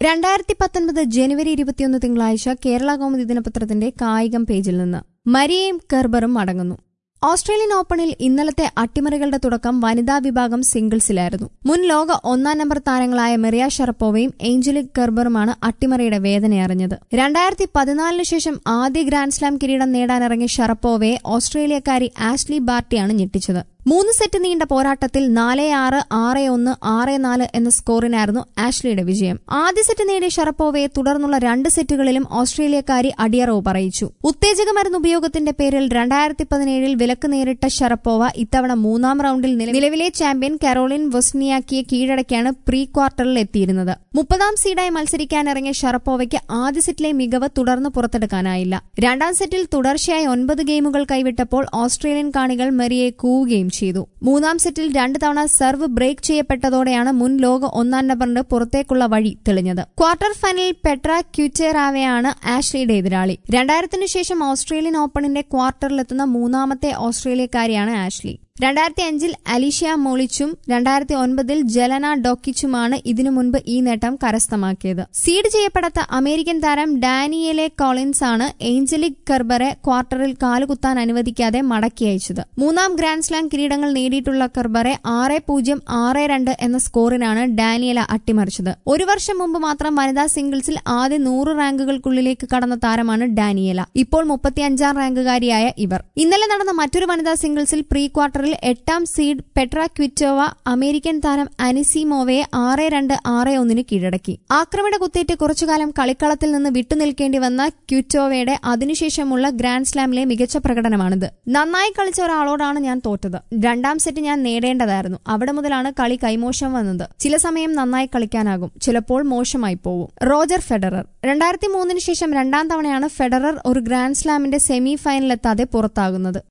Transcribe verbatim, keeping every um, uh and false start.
രണ്ടായിരത്തി പത്തൊൻപത് ജനുവരി ഇരുപത്തിയൊന്ന് തിങ്കളാഴ്ച കേരള കൗമുദി ദിനപത്രത്തിന്റെ കായികം പേജിൽ നിന്ന് മരിയയും കെർബറും മടങ്ങുന്നു. ഓസ്ട്രേലിയൻ ഓപ്പണിൽ ഇന്നലത്തെ അട്ടിമറികളുടെ തുടക്കം വനിതാ വിഭാഗം സിംഗിൾസിലായിരുന്നു. മുൻ ലോക ഒന്നാം നമ്പർ താരങ്ങളായ മരിയ ഷറപ്പോവയും ഏഞ്ചലിക് കെർബറുമാണ് അട്ടിമറിയുടെ വേദനയറിഞ്ഞത്. രണ്ടായിരത്തി പതിനാലിന് ശേഷം ആദ്യ ഗ്രാൻഡ്സ്ലാം കിരീടം നേടാനിറങ്ങിയ ഷറപ്പോവയെ ഓസ്ട്രേലിയക്കാരി ആഷ്ലി ബാർട്ടിയാണ് ഞെട്ടിച്ചത്. മൂന്ന് സെറ്റ് നീണ്ട പോരാട്ടത്തിൽ നാല് ആറ് ആറ് ഒന്ന് ആറ് നാല് എന്ന സ്കോറിനായിരുന്നു ആഷ്ലിയുടെ വിജയം. ആദ്യ സെറ്റ് നേടിയ ഷറപ്പോവയെ തുടർന്നുള്ള രണ്ട് സെറ്റുകളിലും ഓസ്ട്രേലിയക്കാരി അടിയറവ് പറയിച്ചു. ഉത്തേജക മരുന്ന് ഉപയോഗത്തിന്റെ പേരിൽ രണ്ടായിരത്തി പതിനേഴിൽ വിലക്ക് നേരിട്ട ഷറപ്പോവ ഇത്തവണ മൂന്നാം റൌണ്ടിൽ നിലവിലെ ചാമ്പ്യൻ കരോളിൻ വൊസ്നിയാക്കിയെ കീഴടക്കിയാണ് പ്രീ ക്വാർട്ടറിൽ എത്തിയിരുന്നത്. മുപ്പതാം സീഡായി മത്സരിക്കാനിറങ്ങിയ ഷറപ്പോവയ്ക്ക് ആദ്യ സെറ്റിലെ മികവ് തുടർന്ന് പുറത്തെടുക്കാനായില്ല. രണ്ടാം സെറ്റിൽ തുടർച്ചയായി ഒൻപത് ഗെയിമുകൾ കൈവിട്ടപ്പോൾ ഓസ്ട്രേലിയൻ കാണികൾ മരിയയെ കൂവുകയും ചെയ്തു. മൂന്നാം സെറ്റിൽ രണ്ട് തവണ സർവ് ബ്രേക്ക് ചെയ്യപ്പെട്ടതോടെയാണ് മുൻ ലോക ഒന്നാം നമ്പറിന്റെ പുറത്തേക്കുള്ള വഴി തെളിഞ്ഞത്. ക്വാർട്ടർ ഫൈനലിൽ പെട്ര ക്യൂറ്റെറാവയാണ് ആഷ്ലിയുടെ എതിരാളി. രണ്ടായിരത്തിനു ശേഷം ഓസ്ട്രേലിയൻ ഓപ്പണിന്റെ ക്വാർട്ടറിലെത്തുന്ന മൂന്നാമത്തെ ഓസ്ട്രേലിയക്കാരിയാണ് ആഷ്ലി. രണ്ടായിരത്തി അഞ്ചിൽ അലീഷ്യ മോളിച്ചും രണ്ടായിരത്തി ഒൻപതിൽ ജെലന ഡോക്കിച്ചുമാണ് ഇതിനു മുൻപ് ഈ നേട്ടം കരസ്ഥമാക്കിയത്. സീഡ് ചെയ്യപ്പെടാത്ത അമേരിക്കൻ താരം ഡാനിയേലെ കോളിൻസ് ആണ് ഏഞ്ചലിക് കെർബറെ ക്വാർട്ടറിൽ കാലുകുത്താൻ അനുവദിക്കാതെ മടക്കി അയച്ചത്. മൂന്നാം ഗ്രാൻഡ്സ്ലാം കിരീടങ്ങൾ നേടിയിട്ടുള്ള കെർബറെ ആറ് പൂജ്യം ആറ് രണ്ട് എന്ന സ്കോറിനാണ് ഡാനിയേല അട്ടിമറിച്ചത്. ഒരു വർഷം മുമ്പ് മാത്രം വനിതാ സിംഗിൾസിൽ ആദ്യ നൂറ് റാങ്കുകൾക്കുള്ളിലേക്ക് കടന്ന താരമാണ് ഡാനിയേല. ഇപ്പോൾ മുപ്പത്തിയഞ്ചാം റാങ്കുകാരിയായ ഇവർ. ഇന്നലെ നടന്ന മറ്റൊരു വനിതാ സിംഗിൾസിൽ പ്രീ ക്വാർട്ടറിൽ എട്ടാം സീഡ് പെട്ര ക്വിറ്റോവ അമേരിക്കൻ താരം അനിസിമോവയെ ആറ് രണ്ട് ആറ് ഒന്നിന് കീഴടക്കി. ആക്രമണ കുത്തേറ്റ് കുറച്ചുകാലം കളിക്കളത്തിൽ നിന്ന് വിട്ടുനിൽക്കേണ്ടി വന്ന ക്വിറ്റോവയുടെ അതിനുശേഷമുള്ള ഗ്രാൻഡ്സ്ലാമിലെ മികച്ച പ്രകടനമാണിത്. നന്നായി കളിച്ച ഒരാളോടാണ് ഞാൻ തോറ്റത്. രണ്ടാം സെറ്റ് ഞാൻ നേടേണ്ടതായിരുന്നു. അവിടെ മുതലാണ് കളി കൈമോശം വന്നത്. ചില സമയം നന്നായി കളിക്കാനാകും, ചിലപ്പോൾ മോശമായി പോവും. Roger Federer. രണ്ടായിരത്തി മൂന്നിന് ശേഷം രണ്ടാം തവണയാണ് ഫെഡറർ ഒരു ഗ്രാൻഡ്സ്ലാമിന്റെ സെമി ഫൈനലിലെത്താതെ പുറത്താകുന്നത്.